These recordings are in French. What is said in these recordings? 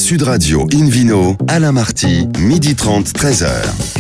Sud Radio Invino, Alain Marty, 12h30, 13h.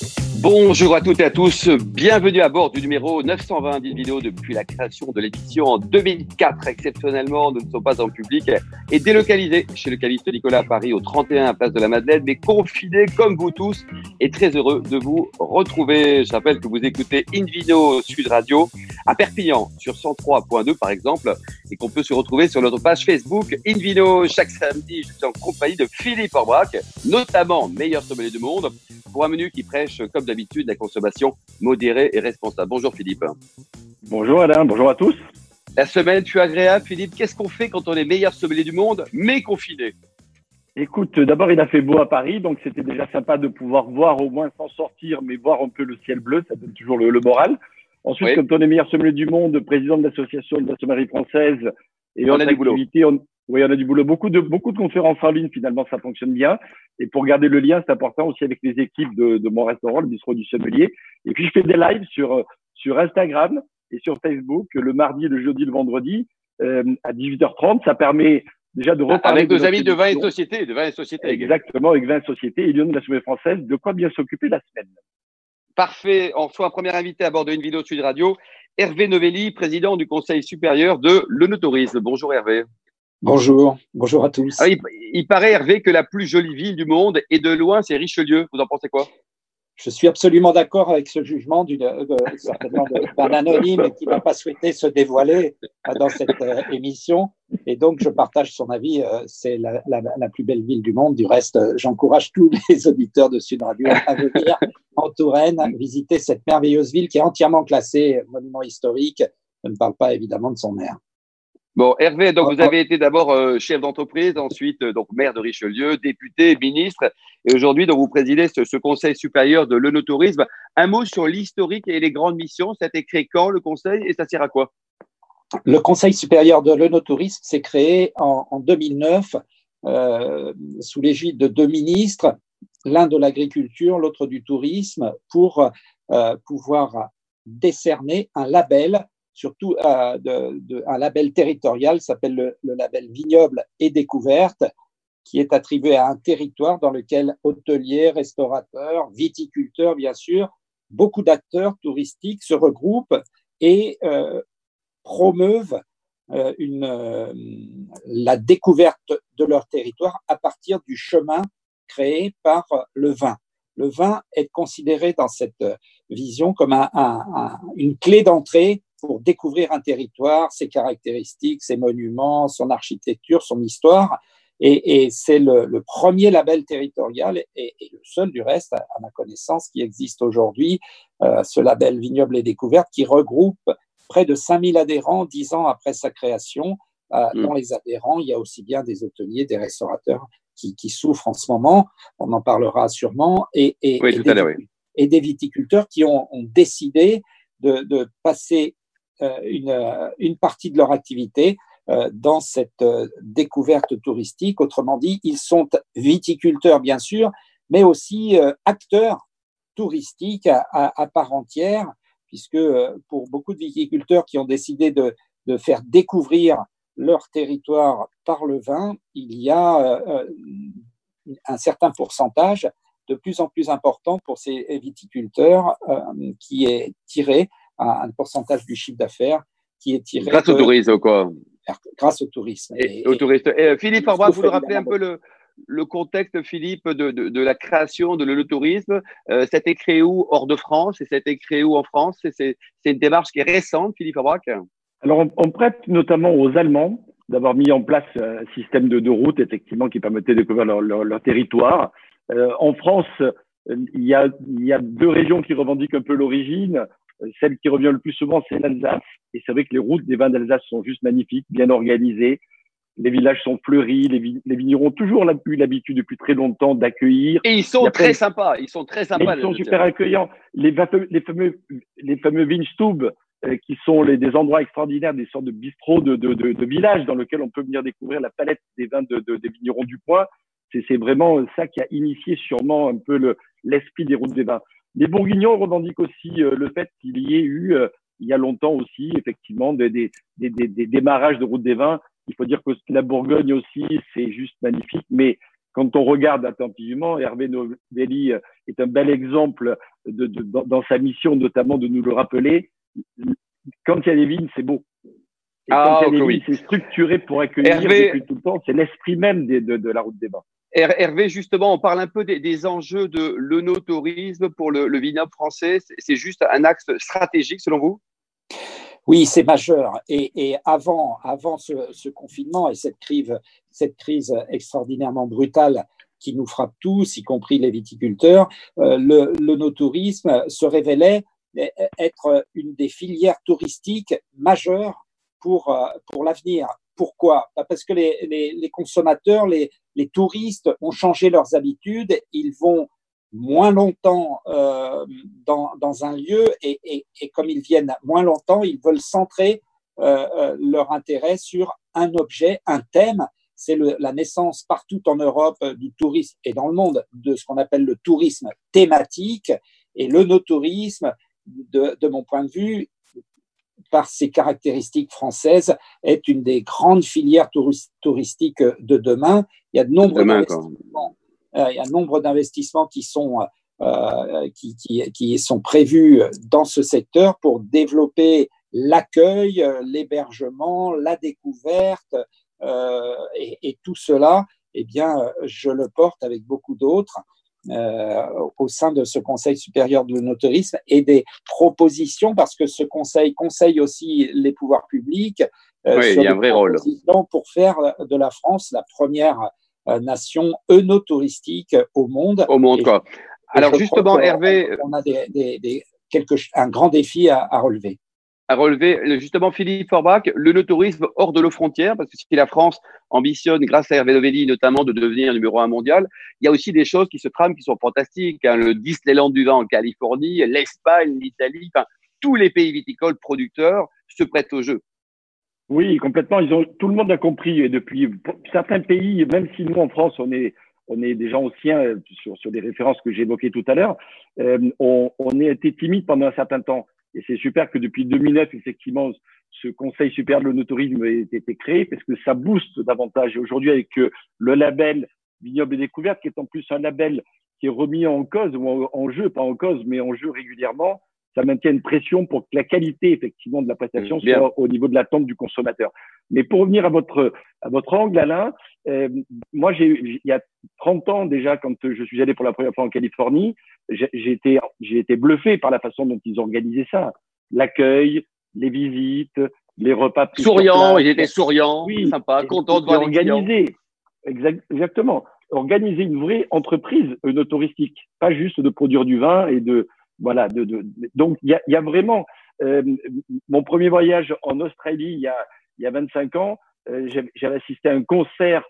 Bonjour à toutes et à tous, bienvenue à bord du numéro 920 d'Invino depuis la création de l'édition en 2004. Exceptionnellement, nous ne sommes pas en public et délocalisés chez le caviste Nicolas à Paris au 31 place de la Madeleine, mais confinés comme vous tous et très heureux de vous retrouver. Je rappelle que vous écoutez Invino Sud Radio à Perpignan sur 103.2 par exemple et qu'on peut se retrouver sur notre page Facebook Invino. Chaque samedi, je suis en compagnie de Philippe Orbach, notamment meilleur sommelier du monde, pour un menu qui prêche comme d'habitude la consommation modérée et responsable. Bonjour Philippe. Bonjour Alain, bonjour à tous. La semaine fut agréable Philippe. Qu'est-ce qu'on fait quand on est meilleur sommelier du monde mais confiné? Écoute, d'abord il a fait beau à Paris, donc c'était déjà sympa de pouvoir voir au moins sans sortir, mais voir un peu le ciel bleu, ça donne toujours le moral. Ensuite, Oui. Quand on est meilleur sommelier du monde, président de l'association de la sommellerie française et On autres a du boulot. activités, on a du boulot, beaucoup de conférences en ligne, finalement ça fonctionne bien. Et pour garder le lien, c'est important aussi avec les équipes de mon restaurant, le bistrot du sommelier. Et puis je fais des lives sur Instagram et sur Facebook le mardi, le jeudi, le vendredi à 18h30. Ça permet déjà de reparler avec nos notre amis de Vin et émission. Société, Exactement, avec 20 sociétés et Lyon de la sommellerie française, de quoi bien s'occuper la semaine. Parfait. On reçoit un premier invité à bord de Invino Sud Radio, Hervé Novelli, président du Conseil supérieur de l'œnotourisme. Bonjour Hervé. Bonjour à tous. Ah, il paraît Hervé que la plus jolie ville du monde et de loin c'est Richelieu. Vous en pensez quoi? Je suis absolument d'accord avec ce jugement certainement d'un anonyme qui n'a pas souhaité se dévoiler dans cette émission. Et donc, je partage son avis. C'est la plus belle ville du monde. Du reste, j'encourage tous les auditeurs de Sud Radio à venir en Touraine visiter cette merveilleuse ville qui est entièrement classée monument historique. Je ne parle pas évidemment de son maire. Bon, Hervé, donc vous avez été d'abord chef d'entreprise, ensuite donc maire de Richelieu, député, ministre, et aujourd'hui donc vous présidez ce Conseil supérieur de l'œnotourisme. Un mot sur l'historique et les grandes missions. Ça a été créé quand le Conseil et ça sert à quoi? Le Conseil supérieur de l'œnotourisme s'est créé en 2009 sous l'égide de deux ministres, l'un de l'agriculture, l'autre du tourisme, pour pouvoir décerner un label, surtout un label territorial, s'appelle le label Vignoble et Découverte, qui est attribué à un territoire dans lequel hôteliers, restaurateurs, viticulteurs, bien sûr, beaucoup d'acteurs touristiques se regroupent et promeuvent la découverte de leur territoire à partir du chemin créé par le vin. Le vin est considéré dans cette vision comme une clé d'entrée pour découvrir un territoire, ses caractéristiques, ses monuments, son architecture, son histoire. Et c'est le premier label territorial et le seul du reste, à ma connaissance, qui existe aujourd'hui, ce label Vignoble et Découverte, qui regroupe près de 5000 adhérents 10 ans après sa création. Dans les adhérents, il y a aussi bien des hôteliers, des restaurateurs qui souffrent en ce moment, on en parlera sûrement, et des viticulteurs qui ont décidé de passer une partie de leur activité dans cette découverte touristique. Autrement dit, ils sont viticulteurs, bien sûr, mais aussi acteurs touristiques à part entière, puisque pour beaucoup de viticulteurs qui ont décidé de faire découvrir leur territoire par le vin, il y a un certain pourcentage de plus en plus important pour ces viticulteurs qui est tiré, un pourcentage du chiffre d'affaires qui est tiré grâce au tourisme, quoi. Grâce au tourisme. Et au tourisme. Philippe Orbach, vous nous rappelez un peu le contexte, Philippe, de la création de l'œnotourisme. Ça a été créé où hors de France et ça a été créé où en France? C'est une démarche qui est récente, Philippe Orbach. Alors, on prête notamment aux Allemands d'avoir mis en place un système de route, effectivement, qui permettait de découvrir leur territoire. En France, il y a deux régions qui revendiquent un peu l'origine. Celle qui revient le plus souvent, c'est l'Alsace. Et c'est vrai que les routes des vins d'Alsace sont juste magnifiques, bien organisées. Les villages sont fleuris. Les vignerons ont toujours eu l'habitude depuis très longtemps d'accueillir. Et ils sont très sympas. Ils sont très sympas. Ils sont super accueillants. Les fameux Weinstube, qui sont des endroits extraordinaires, des sortes de bistrots de villages dans lesquels on peut venir découvrir la palette des vins des vignerons du coin. C'est vraiment ça qui a initié sûrement un peu l'esprit des routes des vins. Les Bourguignons revendiquent aussi le fait qu'il y ait eu, il y a longtemps aussi, effectivement, des démarrages de route des vins. Il faut dire que la Bourgogne aussi, c'est juste magnifique, mais quand on regarde attentivement, Hervé Novelli est un bel exemple dans sa mission, notamment de nous le rappeler. Quand il y a des vignes, c'est beau. Et quand il y a des vignes, c'est structuré pour accueillir depuis tout le temps. C'est l'esprit même de la route des vins. Hervé, justement, on parle un peu des enjeux de l'œnotourisme pour le vignoble français. C'est juste un axe stratégique, selon vous? Oui, c'est majeur. Et avant ce confinement et cette crise extraordinairement brutale qui nous frappe tous, y compris les viticulteurs, l'œnotourisme se révélait être une des filières touristiques majeures pour l'avenir. Pourquoi? Parce que les consommateurs, les touristes ont changé leurs habitudes, ils vont moins longtemps dans un lieu et comme ils viennent moins longtemps, ils veulent centrer leur intérêt sur un objet, un thème. C'est la naissance partout en Europe du tourisme et dans le monde de ce qu'on appelle le tourisme thématique. Et l'œnotourisme, de mon point de vue, par ses caractéristiques françaises, est une des grandes filières touristiques de demain. Il y a de nombreux investissements. Il y a un nombre d'investissements qui sont prévus dans ce secteur pour développer l'accueil, l'hébergement, la découverte et tout cela, eh bien, je le porte avec beaucoup d'autres au sein de ce Conseil supérieur de l'œnotourisme et des propositions, parce que ce conseil conseille aussi les pouvoirs publics oui, il y a un vrai rôle pour faire de la France la première nation œnotouristique au monde. Au monde, quoi. Alors justement, Hervé, on a un grand défi à relever. À relever, justement, Philippe Forbach, l'œnotourisme hors de nos frontières, parce que si la France ambitionne, grâce à Hervé Novelli notamment, de devenir numéro 1 mondial, il y a aussi des choses qui se trament, qui sont fantastiques. Hein. Le Disneyland du vin en Californie, l'Espagne, l'Italie, enfin, tous les pays viticoles producteurs se prêtent au jeu. Oui, complètement. Tout le monde a compris. Et depuis certains pays, même si nous en France, on est des gens anciens sur des références que j'évoquais tout à l'heure, on a été timide pendant un certain temps. Et c'est super que depuis 2009, effectivement, ce Conseil supérieur de l'œnotourisme ait été créé parce que ça booste davantage. Et aujourd'hui, avec le label Vignoble et Découverte, qui est en plus un label qui est remis en cause, ou en jeu, pas en cause, mais en jeu régulièrement, ça maintient une pression pour que la qualité, effectivement, de la prestation soit au niveau de l'attente du consommateur. Mais pour revenir à votre angle, Alain, moi, il y a 30 ans déjà, quand je suis allé pour la première fois en Californie, j'ai été bluffé par la façon dont ils organisaient ça. L'accueil, les visites, les repas. Souriants, ils étaient souriants, oui, sympa, contents de voir les clients. Exactement. Organiser une vraie entreprise œnotouristique, pas juste de produire du vin et voilà. Donc, il y a vraiment mon premier voyage en Australie il y a 25 ans. J'avais assisté à un concert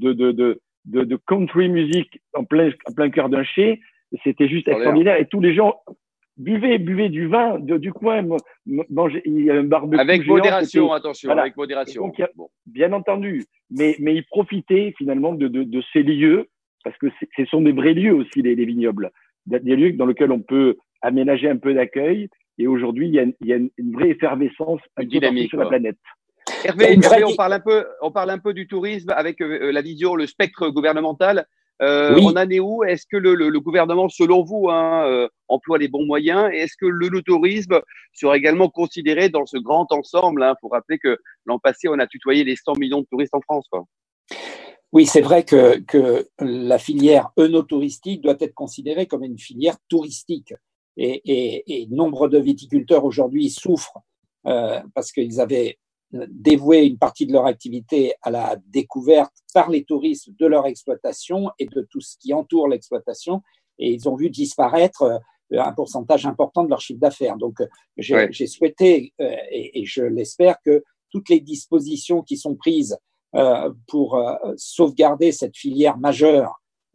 de country music en plein cœur d'un chai. C'était juste extraordinaire. Et tous les gens buvaient du vin du coin, mangeaient. Il y a un barbecue avec géant, modération, attention, voilà. Avec modération. Donc, bien entendu, mais ils profitaient finalement de ces lieux, parce que ce sont des vrais lieux aussi, les vignobles, des lieux dans lesquels on peut aménager un peu d'accueil. Et aujourd'hui, il y a une vraie effervescence dynamique sur la planète. Hervé, on parle un peu du tourisme avec la vision, le spectre gouvernemental. Oui. On en est où? Est-ce que le gouvernement, selon vous, emploie les bons moyens? Et est-ce que l'œnotourisme sera également considéré dans ce grand ensemble? Il faut rappeler que l'an passé, on a tutoyé les 100 millions de touristes en France, quoi. Oui, c'est vrai que la filière œnotouristique doit être considérée comme une filière touristique. Et nombre de viticulteurs aujourd'hui souffrent parce qu'ils avaient dévoué une partie de leur activité à la découverte par les touristes de leur exploitation et de tout ce qui entoure l'exploitation, et ils ont vu disparaître un pourcentage important de leur chiffre d'affaires. Donc, j'ai souhaité, et je l'espère, que toutes les dispositions qui sont prises pour sauvegarder cette filière majeure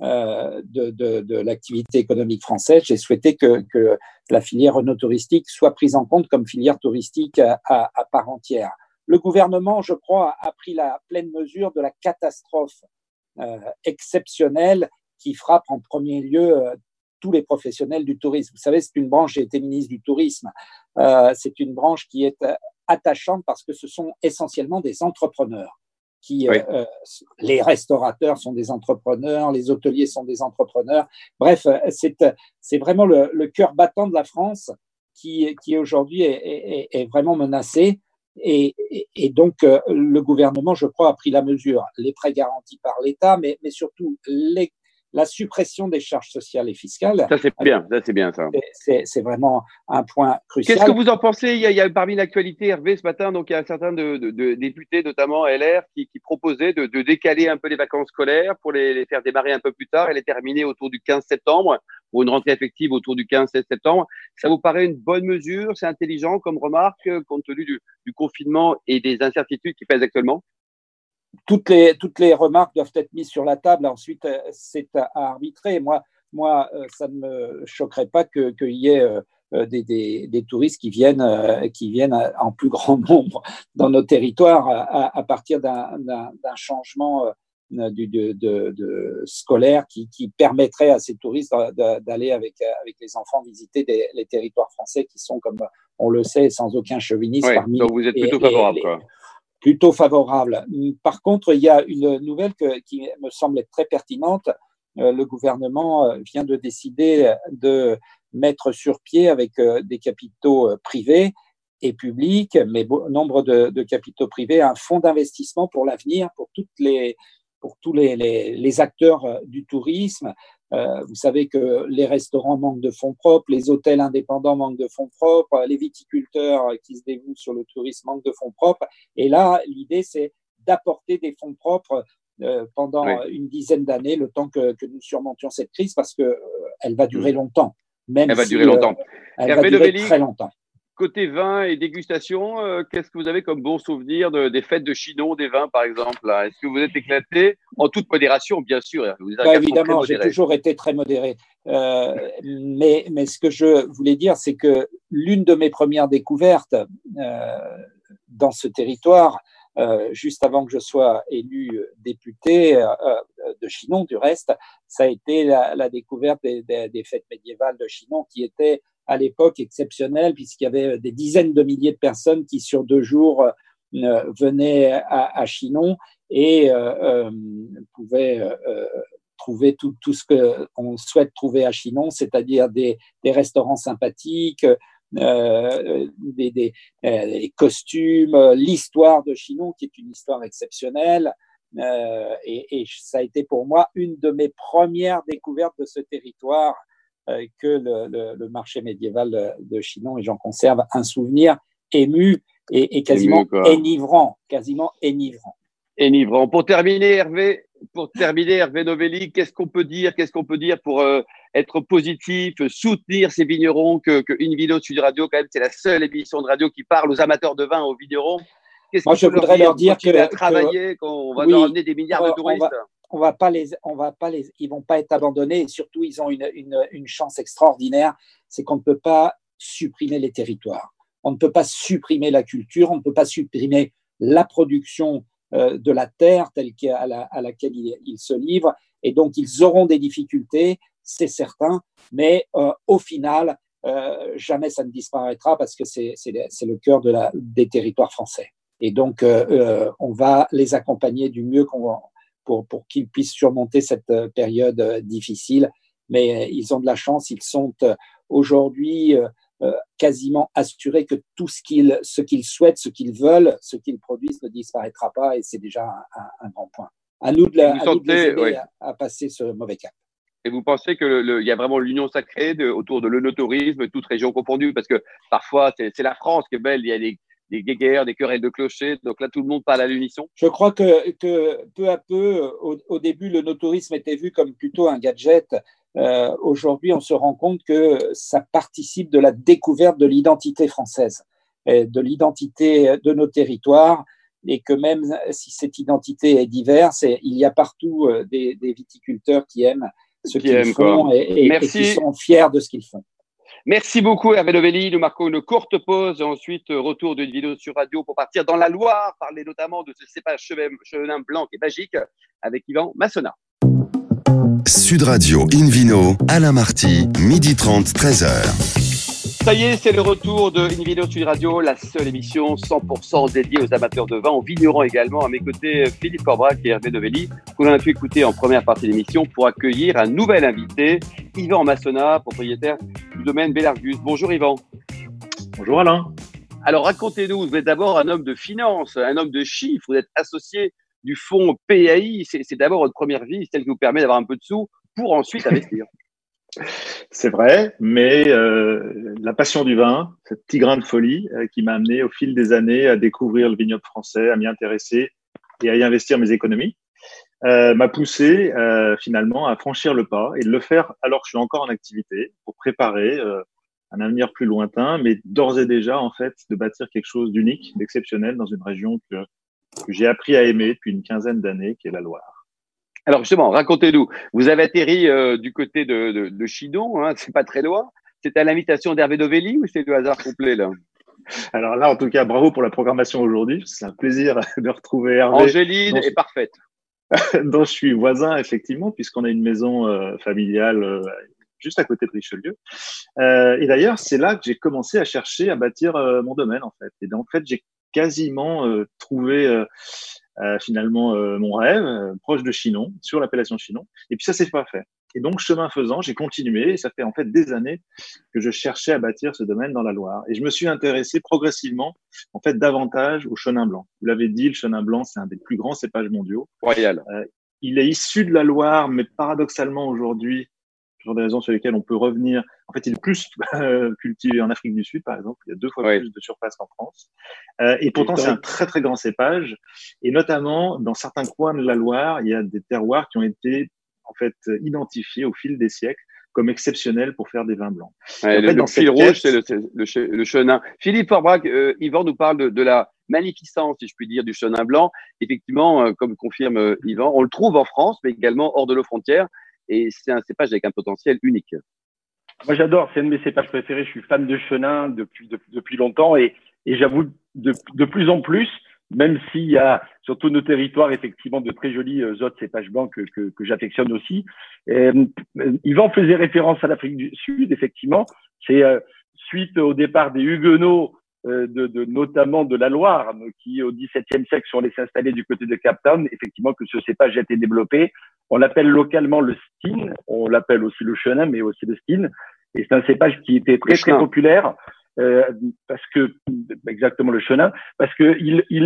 de l'activité économique française, j'ai souhaité que la filière œnotouristique soit prise en compte comme filière touristique à part entière. Le gouvernement, je crois, a pris la pleine mesure de la catastrophe exceptionnelle qui frappe en premier lieu tous les professionnels du tourisme. Vous savez, c'est une branche, j'ai été ministre du tourisme, c'est une branche qui est attachante parce que ce sont essentiellement des entrepreneurs. qui Oui. les restaurateurs sont des entrepreneurs, les hôteliers sont des entrepreneurs. Bref, c'est vraiment le cœur battant de la France qui aujourd'hui est vraiment menacé. Et donc, le gouvernement, je crois, a pris la mesure. Les prêts garantis par l'État, mais surtout la suppression des charges sociales et fiscales. Ça, c'est bien, ça. C'est vraiment un point crucial. Qu'est-ce que vous en pensez? Il y a parmi l'actualité, Hervé, ce matin, donc il y a un certain de députés, notamment LR, qui proposaient de décaler un peu les vacances scolaires pour les faire démarrer un peu plus tard et les terminer autour du 15 septembre, pour une rentrée effective autour du 15-16 septembre. Ça vous paraît une bonne mesure? C'est intelligent comme remarque, compte tenu du confinement et des incertitudes qui pèsent actuellement? Toutes les remarques doivent être mises sur la table. Ensuite, c'est à arbitrer. Moi, ça ne me choquerait pas qu'il y ait des touristes qui viennent en plus grand nombre dans nos territoires à partir d'un changement de scolaire qui permettrait à ces touristes d'aller avec les enfants visiter les territoires français qui sont, comme on le sait, sans aucun chauvinisme. Ouais, donc vous êtes plutôt favorable, quoi. Plutôt favorable. Par contre, il y a une nouvelle qui me semble être très pertinente. Le gouvernement vient de décider de mettre sur pied avec des capitaux privés et publics, mais nombre de capitaux privés, un fonds d'investissement pour l'avenir, pour tous les acteurs du tourisme. Vous savez que les restaurants manquent de fonds propres, les hôtels indépendants manquent de fonds propres, les viticulteurs qui se dévouent sur le tourisme manquent de fonds propres. Et là, l'idée, c'est d'apporter des fonds propres pendant une dizaine d'années, le temps que nous surmontions cette crise, parce qu'elle va durer longtemps. Elle va durer longtemps. Elle va durer très longtemps. Côté vin et dégustation, qu'est-ce que vous avez comme bon souvenir des fêtes de Chinon, des vins, par exemple? Est-ce que vous êtes éclaté? En toute modération, bien sûr. Évidemment, j'ai toujours été très modéré. Mais ce que je voulais dire, c'est que l'une de mes premières découvertes dans ce territoire, juste avant que je sois élu député de Chinon, du reste, ça a été la découverte des fêtes médiévales de Chinon, qui étaient à l'époque exceptionnelles, puisqu'il y avait des dizaines de milliers de personnes qui, sur 2 jours, venaient à Chinon et pouvaient trouver tout ce qu'on souhaite trouver à Chinon, c'est-à-dire des restaurants sympathiques, des costumes, l'histoire de Chinon, qui est une histoire exceptionnelle. Et ça a été pour moi une de mes premières découvertes de ce territoire que le marché médiéval de Chinon, et j'en conserve un souvenir ému et quasiment enivrant. Enivrant. Pour terminer, Hervé Novelli, qu'est-ce qu'on peut dire pour être positif, soutenir ces vignerons que InVino Sud Radio, quand même, c'est la seule émission de radio qui parle aux amateurs de vin, aux vignerons. Moi, je voudrais leur dire qu'on va leur amener des milliards de touristes. Ils vont pas être abandonnés, et surtout, ils ont une chance extraordinaire, c'est qu'on ne peut pas supprimer les territoires. On ne peut pas supprimer la culture, on ne peut pas supprimer la production de la terre à laquelle ils se livrent. Et donc, ils auront des difficultés, c'est certain, mais au final, jamais ça ne disparaîtra, parce que c'est le cœur des territoires français. Et donc, on va les accompagner du mieux pour qu'ils puissent surmonter cette période difficile. Mais ils ont de la chance, ils sont aujourd'hui quasiment assurés que tout ce qu'ils souhaitent, ce qu'ils veulent, ce qu'ils produisent ne disparaîtra pas, et c'est déjà un grand point. À nous de les aider à passer ce mauvais cap. Et vous pensez qu'il y a vraiment l'union sacrée autour de l'œnotourisme, toute région confondue, parce que parfois c'est la France qui est belle, il y a des guéguerres, des querelles de clochers, donc là tout le monde parle à l'unisson. Je crois que peu à peu, au début, l'œnotourisme était vu comme plutôt un gadget. Aujourd'hui, on se rend compte que ça participe de la découverte de l'identité française, de l'identité de nos territoires, et que même si cette identité est diverse, il y a partout des viticulteurs qui aiment ce qu'ils font et qui sont fiers de ce qu'ils font. Merci beaucoup, Hervé Novelli. Nous marquons une courte pause. Ensuite, retour d'une vidéo sur radio pour partir dans la Loire, parler notamment de ce cépage chevelin blanc qui est magique, avec Yvan Massonat. Sud Radio InVino, Alain Marty, 12h30, 13h. Ça y est, c'est le retour de Une Vidéo Sud Radio, la seule émission 100% dédiée aux amateurs de vin, aux vignerons également. À mes côtés, Philippe Corbrac et Hervé Novelli, qu'on a pu écouter en première partie de l'émission pour accueillir un nouvel invité, Yvan Massona, propriétaire du domaine Bellargus. Bonjour Yvan. Bonjour Alain. Alors racontez-nous, vous êtes d'abord un homme de finance, un homme de chiffres, vous êtes associé du fonds PAI. C'est d'abord votre première vie, celle qui vous permet d'avoir un peu de sous pour ensuite investir. C'est vrai, mais la passion du vin, ce petit grain de folie qui m'a amené au fil des années à découvrir le vignoble français, à m'y intéresser et à y investir mes économies, m'a poussé finalement à franchir le pas et de le faire alors que je suis encore en activité pour préparer un avenir plus lointain, mais d'ores et déjà en fait de bâtir quelque chose d'unique, d'exceptionnel dans une région que j'ai appris à aimer depuis une quinzaine d'années, qui est la Loire. Alors justement, racontez-nous. Vous avez atterri du côté de Chinon, hein, c'est pas très loin. C'était à l'invitation d'Hervé Novelli ou c'est le hasard complet là? Alors là, en tout cas, bravo pour la programmation aujourd'hui. C'est un plaisir de retrouver Hervé. Angéline est parfaite. Dont je suis voisin, effectivement, puisqu'on a une maison familiale juste à côté de Richelieu. Et d'ailleurs, c'est là que j'ai commencé à chercher à bâtir mon domaine, en fait. Et donc, en fait, j'ai quasiment trouvé finalement mon rêve, proche de Chinon, sur l'appellation Chinon. Et puis ça s'est pas fait. Et donc, chemin faisant, j'ai continué. Et ça fait en fait des années que je cherchais à bâtir ce domaine dans la Loire. Et je me suis intéressé progressivement, en fait, davantage au Chenin blanc. Vous l'avez dit, le Chenin blanc, c'est un des plus grands cépages mondiaux. Royal. Il est issu de la Loire, mais paradoxalement aujourd'hui, pour des raisons sur lesquelles on peut revenir. En fait, il est plus cultivé en Afrique du Sud, par exemple. Il y a 2 fois plus de surface qu'en France. Et pourtant, c'est un très, très grand cépage. Et notamment, dans certains coins de la Loire, il y a des terroirs qui ont été, en fait, identifiés au fil des siècles comme exceptionnels pour faire des vins blancs. Ouais, le fil rouge, c'est le Chenin. Philippe Forbrac, Yvan nous parle de la magnificence, si je puis dire, du Chenin blanc. Effectivement, comme confirme Yvan, on le trouve en France, mais également hors de nos frontières. Et c'est un cépage avec un potentiel unique. Moi, j'adore. C'est un de mes cépages préférés. Je suis fan de Chenin depuis longtemps et j'avoue de plus en plus, même s'il y a sur tous nos territoires effectivement de très jolis autres cépages blancs que j'affectionne aussi. Yvan faisait référence à l'Afrique du Sud, effectivement. C'est suite au départ des Huguenots notamment de la Loire, qui au XVIIe siècle sont allés s'installer du côté de Cape Town, effectivement que ce cépage a été développé. On l'appelle localement le Steen, on l'appelle aussi le Chenin, mais aussi le Steen. Et c'est un cépage qui était très très populaire parce que exactement le Chenin, parce que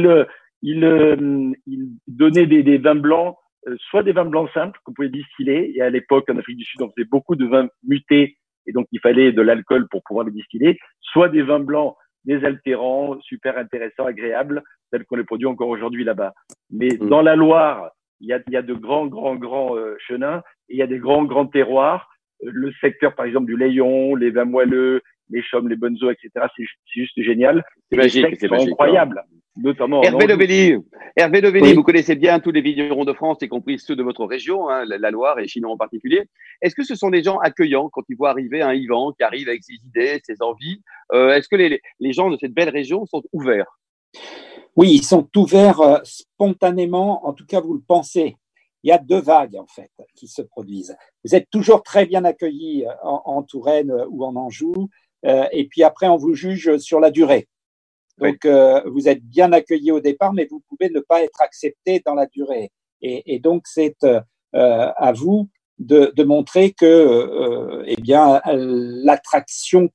il donnait des vins blancs, soit des vins blancs simples qu'on pouvait distiller. Et à l'époque en Afrique du Sud, on faisait beaucoup de vins mutés, et donc il fallait de l'alcool pour pouvoir les distiller. Soit des vins blancs désaltérants, super intéressants, agréables, tels qu'on les produit encore aujourd'hui là-bas. Mais dans la Loire, il y a de grands chenins et il y a des grands terroirs. Le secteur, par exemple, du Layon, les vins moelleux, les chaumes, les bonnes eaux, etc. C'est juste génial. C'est magique, c'est magique. Incroyable. Notamment Hervé Novelli, vous connaissez bien tous les vignerons de France, y compris ceux de votre région, hein, la Loire et Chinon en particulier. Est-ce que ce sont des gens accueillants quand ils voient arriver un Yvan qui arrive avec ses idées, ses envies? Est-ce que les gens de cette belle région sont ouverts? Oui, ils sont ouverts spontanément, en tout cas vous le pensez. Il y a 2 vagues en fait qui se produisent. Vous êtes toujours très bien accueillis en Touraine ou en Anjou, et puis après on vous juge sur la durée. Donc, vous êtes bien accueilli au départ, mais vous pouvez ne pas être accepté dans la durée. Et donc, c'est à vous de montrer que, eh bien, l'attraction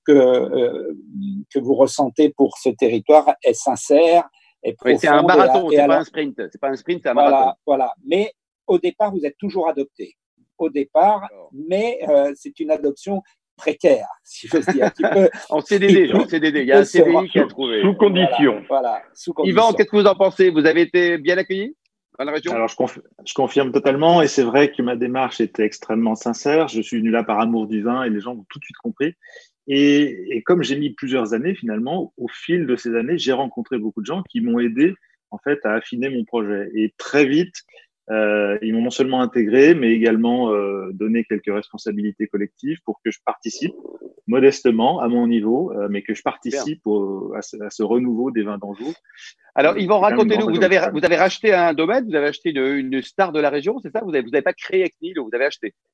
que vous ressentez pour ce territoire est sincère, est profonde. Oui, c'est un marathon, c'est pas un sprint. C'est pas un sprint, c'est un marathon. Voilà. Mais au départ, vous êtes toujours adopté. Au départ, mais c'est une adoption précaire, si je dis un petit peu. En CDD, il y a un CDI qui a trouvé. Sous condition. Voilà, sous condition. Yvan, qu'est-ce que vous en pensez? Vous avez été bien accueilli dans la région? Alors, je confirme totalement, et c'est vrai que ma démarche était extrêmement sincère. Je suis venu là par amour du vin, et les gens ont tout de suite compris. Et comme j'ai mis plusieurs années, finalement, au fil de ces années, j'ai rencontré beaucoup de gens qui m'ont aidé, en fait, à affiner mon projet. Et très vite, ils m'ont non seulement intégré, mais également donné quelques responsabilités collectives pour que je participe modestement à mon niveau, mais que je participe à ce renouveau des vins d'Anjou. Alors, Yvan, racontez-nous, vous avez racheté un domaine, vous avez acheté une star de la région, c'est ça? Vous n'avez pas créé ex nihilo, vous avez acheté.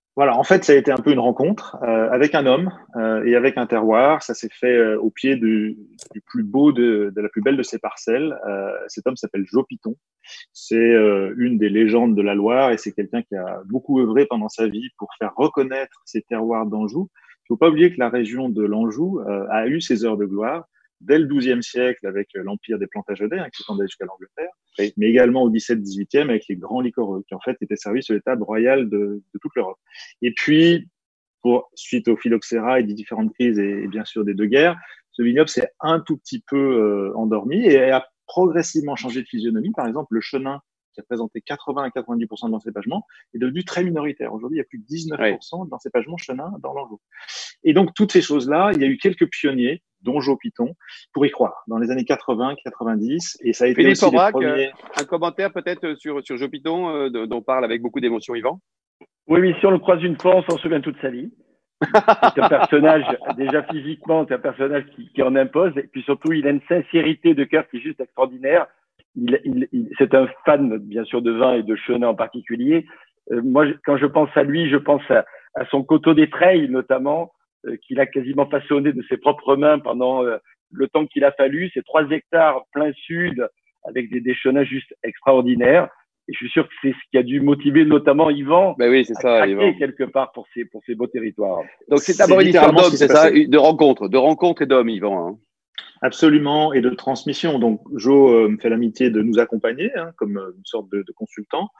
Voilà, en fait, ça a été un peu une rencontre avec un homme et avec un terroir. Ça s'est fait au pied du plus beau de la plus belle de ses parcelles. Cet homme s'appelle Jo Piton. C'est une des légendes de la Loire et c'est quelqu'un qui a beaucoup œuvré pendant sa vie pour faire reconnaître ces terroirs d'Anjou. Il ne faut pas oublier que la région de l'Anjou a eu ses heures de gloire dès le XIIe siècle avec l'empire des Plantagenets qui s'étendait jusqu'à l'Angleterre, mais également au XVIIe, XVIIIe avec les grands liquoreux qui en fait étaient servis sur les tables royales de toute l'Europe. Et puis, suite au phylloxéra et des différentes crises et bien sûr des deux guerres, ce vignoble s'est un tout petit peu endormi et a progressivement changé de physionomie. Par exemple, le chenin, qui représentait 80 à 90% de l'encépagement, est devenu très minoritaire. Aujourd'hui, il y a plus de 19% d'encépagement chenin dans l'Anjou. Et donc, toutes ces choses-là, il y a eu quelques pionniers, dont Jo Piton, pour y croire, dans les années 80, 90, et ça a été Philippe aussi Aubrac, les premiers... un commentaire peut-être sur Jo Piton, dont parle avec beaucoup d'émotion Yvan. Oui, mais si on le croise une fois, on s'en souvient toute sa vie. C'est un personnage, déjà physiquement, c'est un personnage qui en impose, et puis surtout, il a une sincérité de cœur qui est juste extraordinaire. C'est un fan, bien sûr, de vin et de chenin en particulier. Moi, quand je pense à lui, je pense à son coteau des Treilles, notamment, qu'il a quasiment façonné de ses propres mains pendant le temps qu'il a fallu. C'est 3 hectares plein sud, avec des chenins juste extraordinaires. Et je suis sûr que c'est ce qui a dû motiver notamment Yvan c'est à ça, craquer Yvan. quelque part pour ces beaux territoires. Donc c'est d'abord une histoire d'hommes, c'est ça, de rencontre et d'hommes, Yvan. Hein. Absolument, et de transmission. Donc Jo me fait l'amitié de nous accompagner comme une sorte de consultant.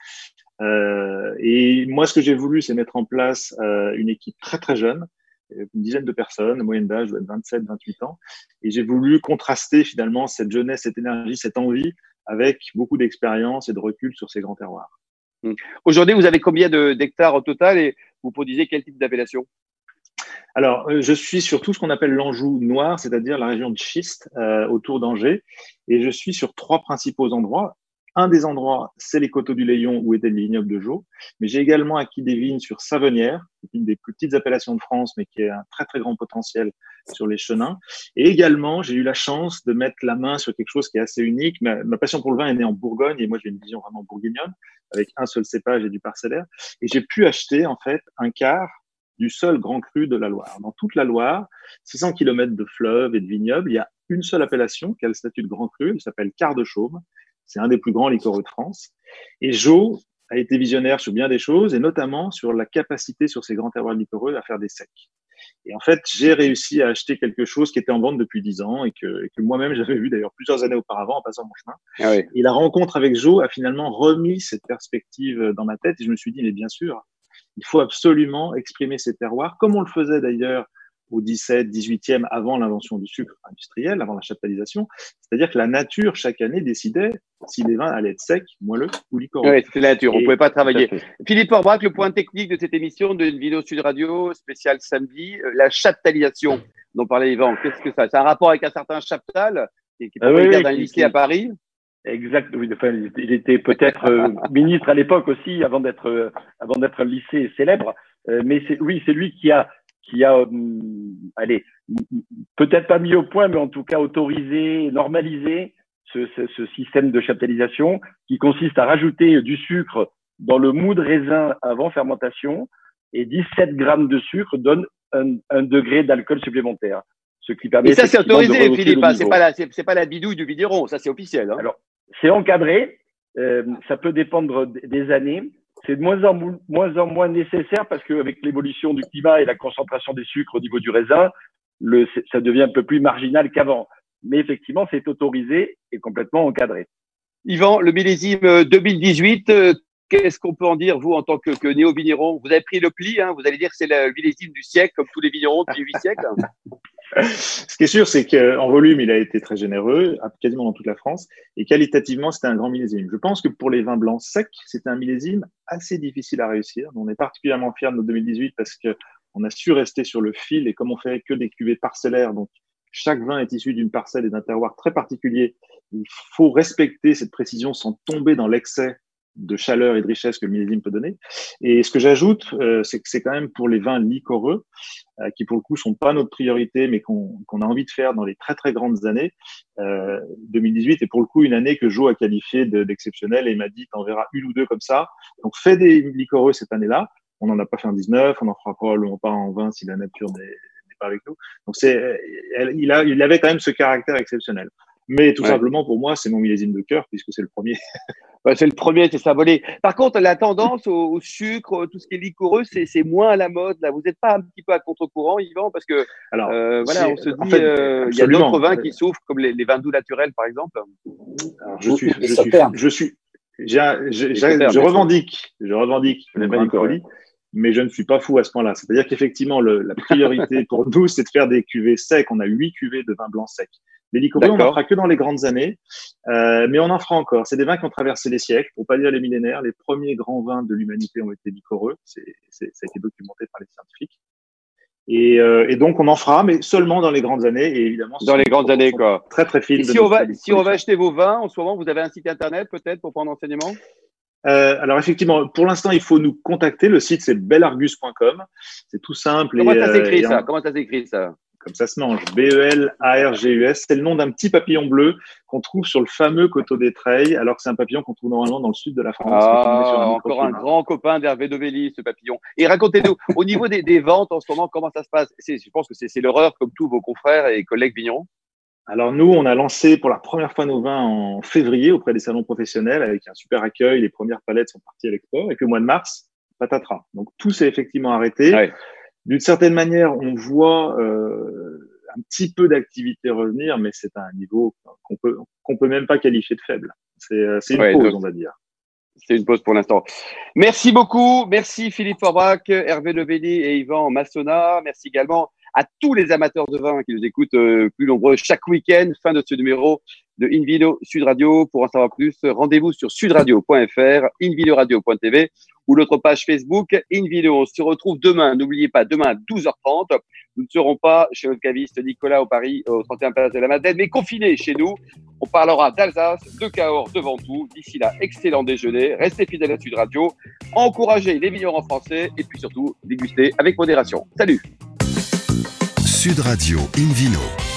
Et moi, ce que j'ai voulu, c'est mettre en place une équipe très très jeune, une dizaine de personnes, moyenne d'âge doit être 27, 28 ans. Et j'ai voulu contraster finalement cette jeunesse, cette énergie, cette envie avec beaucoup d'expérience et de recul sur ces grands terroirs. Aujourd'hui, vous avez combien d'hectares au total et vous produisez quel type d'appellation? Alors, je suis sur tout ce qu'on appelle l'Anjou noir, c'est-à-dire la région de schiste autour d'Angers. Et je suis sur 3 principaux endroits. Un des endroits, c'est les Coteaux du Layon où étaient les vignobles de Jo. Mais j'ai également acquis des vignes sur Savenière, qui est une des plus petites appellations de France, mais qui a un très, très grand potentiel sur les chenins. Et également, j'ai eu la chance de mettre la main sur quelque chose qui est assez unique. Ma passion pour le vin est née en Bourgogne et moi, j'ai une vision vraiment bourguignonne avec un seul cépage et du parcellaire. Et j'ai pu acheter, en fait, un quart du seul grand cru de la Loire. Dans toute la Loire, 600 km de fleuves et de vignobles, il y a une seule appellation qui a le statut de grand cru, elle s'appelle Quart de Chaume. C'est un des plus grands liquoreux de France. Et Jo a été visionnaire sur bien des choses, et notamment sur la capacité sur ces grands terroirs liquoreux à faire des secs. Et en fait, j'ai réussi à acheter quelque chose qui était en vente depuis 10 ans et que moi-même j'avais vu d'ailleurs plusieurs années auparavant en passant mon chemin. Ah oui. Et la rencontre avec Jo a finalement remis cette perspective dans ma tête et je me suis dit, mais bien sûr, il faut absolument exprimer ces terroirs, comme on le faisait d'ailleurs au 17, 18e, avant l'invention du sucre industriel, avant la chaptalisation. C'est-à-dire que la nature, chaque année, décidait si les vins allaient être secs, moelleux ou liquoreux. Oui, c'était la nature, on ne pouvait pas travailler. Philippe Aubrac, le point technique de cette émission de Vidéo Sud Radio, spéciale samedi, la chaptalisation dont parlait Yvan. Qu'est-ce que ça? C'est un rapport avec un certain Chaptal, qui est propriétaire d'un lycée à Paris? Exact, oui. Enfin, il était peut-être ministre à l'époque aussi, avant d'être un lycée célèbre. Mais c'est lui qui a allez, peut-être pas mis au point, mais en tout cas autorisé, normalisé ce système de chaptalisation qui consiste à rajouter du sucre dans le mou de raisin avant fermentation et 17 grammes de sucre donne un degré d'alcool supplémentaire. Ce qui permet. Et ça, c'est autorisé, Philippe. C'est pas la bidouille du vigneron. Ça, c'est officiel. Hein. Alors, c'est encadré. Ça peut dépendre des années. C'est de moins en moins nécessaire parce qu'avec l'évolution du climat et la concentration des sucres au niveau du raisin, ça devient un peu plus marginal qu'avant. Mais effectivement, c'est autorisé et complètement encadré. Yvan, le millésime 2018, qu'est-ce qu'on peut en dire, vous, en tant que néo-vigneron? Vous avez pris le pli, hein, vous allez dire que c'est le millésime du siècle, comme tous les vignerons depuis 8 siècles. Ce qui est sûr, c'est qu'en volume, il a été très généreux, quasiment dans toute la France, et qualitativement, c'était un grand millésime. Je pense que pour les vins blancs secs, c'était un millésime assez difficile à réussir. On est particulièrement fiers de notre 2018 parce qu'on a su rester sur le fil, et comme on fait que des cuvées parcellaires, donc chaque vin est issu d'une parcelle et d'un terroir très particulier, il faut respecter cette précision sans tomber dans l'excès de chaleur et de richesse que le millésime peut donner. Et ce que j'ajoute, c'est que c'est quand même pour les vins liquoreux, qui pour le coup sont pas notre priorité, mais qu'on a envie de faire dans les très très grandes années. 2018 est pour le coup une année que Jo a qualifiée d'exceptionnelle et il m'a dit t'en verras une ou deux comme ça. Donc fais des liquoreux cette année-là. On n'en a pas fait en 19, on n'en fera probablement pas en 20 si la nature n'est pas avec nous. Donc il avait quand même ce caractère exceptionnel. Mais tout simplement, pour moi, c'est mon millésime de cœur puisque c'est le premier. C'est le premier, c'est symbolique. Par contre, la tendance au sucre, tout ce qui est liquoreux, c'est moins à la mode. Là, vous n'êtes pas un petit peu à contre-courant, Yvan, parce que Alors, on se dit, il y a d'autres vins qui souffrent, comme les vins doux naturels, par exemple. Alors, je revendique le vin alcoolique, mais je ne suis pas fou à ce point-là. C'est-à-dire qu'effectivement, la priorité pour nous, c'est de faire des cuvées secs. On a 8 cuvées de vin blanc sec. Les liquoreux, on n'en fera que dans les grandes années, mais on en fera encore. C'est des vins qui ont traversé les siècles, pour pas dire les millénaires. Les premiers grands vins de l'humanité ont été liquoreux. Ça a été documenté par les scientifiques. Et donc, on en fera, mais seulement dans les grandes années. Et évidemment, dans les grandes années, quoi. Très, très fines. Si on va acheter vos vins, en ce moment, vous avez un site internet, peut-être, pour prendre enseignement? Alors, effectivement, pour l'instant, il faut nous contacter. Le site, c'est belargus.com. C'est tout simple. Comment ça s'écrit, ça? Comment ça s'écrit, ça? Comme ça se mange. Belargus. C'est le nom d'un petit papillon bleu qu'on trouve sur le fameux coteau des Treilles, alors que c'est un papillon qu'on trouve normalement dans le sud de la France. Encore un grand copain d'Hervé Dovelli, ce papillon. Et racontez-nous, au niveau des ventes en ce moment, comment ça se passe? Je pense que c'est l'horreur, comme tous vos confrères et collègues vignerons. Alors nous, on a lancé pour la première fois nos vins en février auprès des salons professionnels avec un super accueil. Les premières palettes sont parties à l'export. Et que le mois de mars, patatras. Donc tout s'est effectivement arrêté. Ouais. D'une certaine manière, on voit un petit peu d'activité revenir, mais c'est à un niveau qu'on peut même pas qualifier de faible. C'est une pause, on va dire. C'est une pause pour l'instant. Merci beaucoup. Merci Philippe Forbach, Hervé Dovelli et Yvan Massonat. Merci également à tous les amateurs de vin qui nous écoutent plus nombreux chaque week-end. Fin de ce numéro de InVino Sud Radio. Pour en savoir plus, rendez-vous sur sudradio.fr, invinoradio.tv ou notre page Facebook InVino. On se retrouve demain. N'oubliez pas, demain à 12h30. Nous ne serons pas chez notre caviste Nicolas au Paris, au 31 Place de la Madeleine, mais confinés chez nous. On parlera d'Alsace, de Cahors, de Ventoux. D'ici là, excellent déjeuner. Restez fidèles à Sud Radio. Encouragez les vignerons français et puis surtout, dégustez avec modération. Salut! Sud Radio InVino.